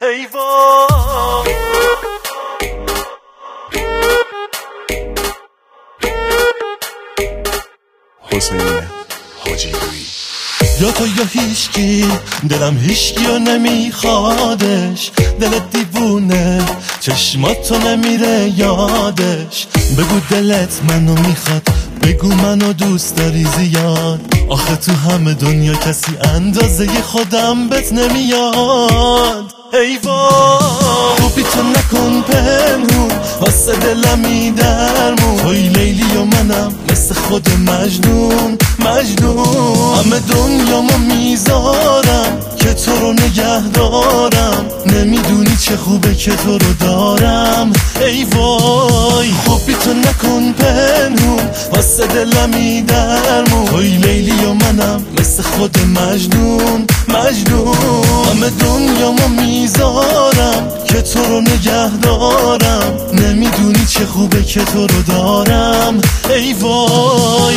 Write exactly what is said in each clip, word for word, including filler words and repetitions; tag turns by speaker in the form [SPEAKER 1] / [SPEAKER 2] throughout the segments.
[SPEAKER 1] ای وای
[SPEAKER 2] حسین حاجیگویی.
[SPEAKER 1] یا تو یا هیشکی، دلم هیشکی و نمیخوادش، دلت دیوونه چشماتو نمیره یادش. بگو دلت منو میخواد، بگو منو دوست داری زیاد، آخه تو همه دنیا کسی اندازه خودم بهت نمیاد. ای وای خوبی تو نکن پنهون، واسه دلمی درمون، توی لیلی و منم مثل خود مجنون مجنون. همه دنیامو میذارم که تو رو نگه دارم، نمیدونی چه خوبه که تو رو دارم. ای وای خوبی تو نکن پنهون، واسه دلمی درمون، توی لیلی و منم مثل خود مجنون مجنون. همه دنیامو میذارم که تو رو نگه دارم، نمیدونی چه خوبه که تو رو دارم. ای وای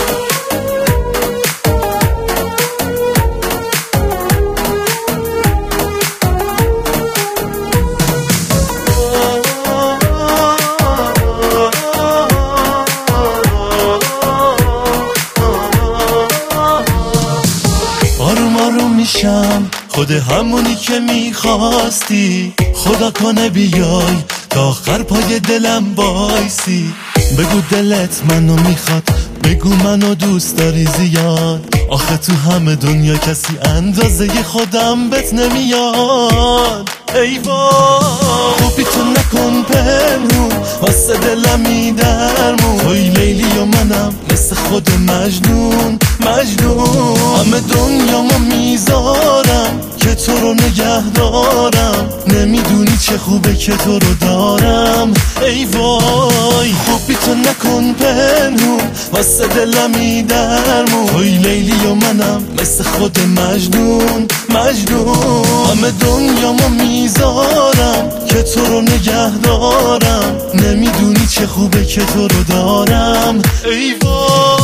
[SPEAKER 1] آروم آروم میشم، خود همونی که میخواستی، خدا کنه بیای تا آخر پای دلم بایسی. بگو دلت منو میخواد، بگو منو دوست داری زیاد، آخه تو همه دنیا کسی اندازه خودم بهت نمیاد. ای وای خوبی تو نکن پنهون، واسه دلمی درمون، توی لیلی و منم مثل خود مجنون مجنون. همه دنیامو میذارم که تو رو نگه دارم، نمیدونی چه خوبه که تو رو دارم. ای وای خوبی تو نکن پنهون، واسه دلمی درمون، توی لیلی و منم مثل خود مجنون مجنون. همه دنیامو میذارم که تو رو نگه دارم، نمیدونی چه خوبه که تو رو دارم. ای وای